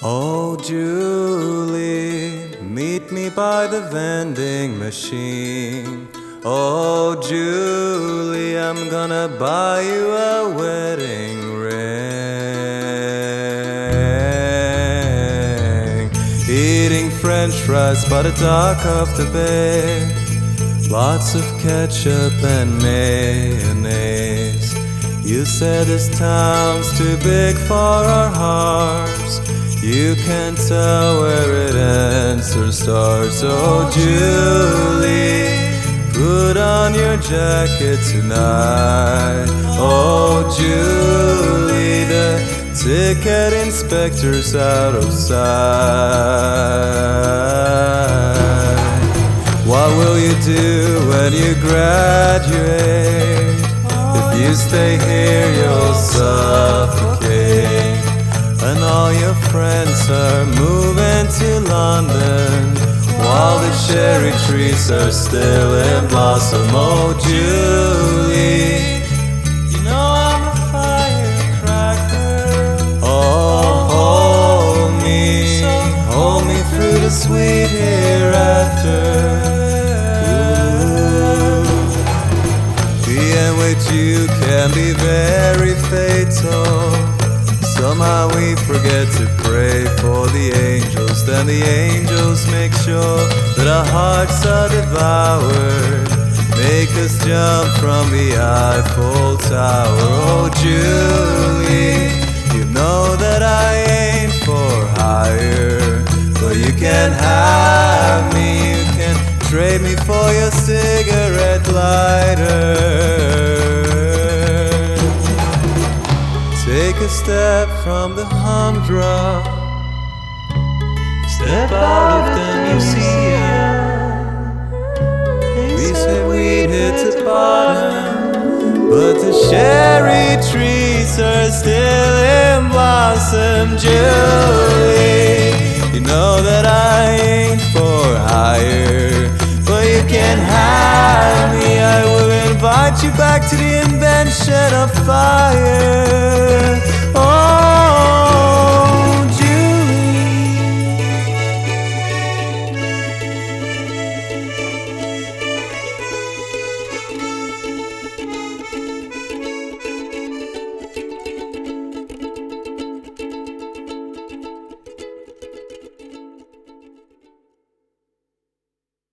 Oh, Julie, meet me by the vending machine. Oh, Julie, I'm gonna buy you a wedding ring. Eating French fries by the dock of the bay, lots of ketchup and mayonnaise. You said this town's too big for our hearts. You can't tell where it ends or starts. Oh, Julie, put on your jacket tonight. Oh, Julie, the ticket inspector's out of sight. What will you do when you graduate? If you stay here, you'll suffocate. And all your friends are moving to London, while the cherry trees are still in blossom. Oh, Julie, you know I'm a firecracker. Oh, hold me through the sweet hereafter. Being with you can be very fatal. Somehow we forget to pray for the angels. Then the angels make sure that our hearts are devoured, make us jump from the Eiffel Tower. Oh, Julie, you know that I ain't for hire, but you can have me. You can trade me for your cigarette lighter. Take a step from the humdrum, step out of the museum. We said we'd hit the bottom, but the cherry trees are still in blossom. Julie, you know that I ain't for hire, but you can have me. I will invite you back to the invention of fire.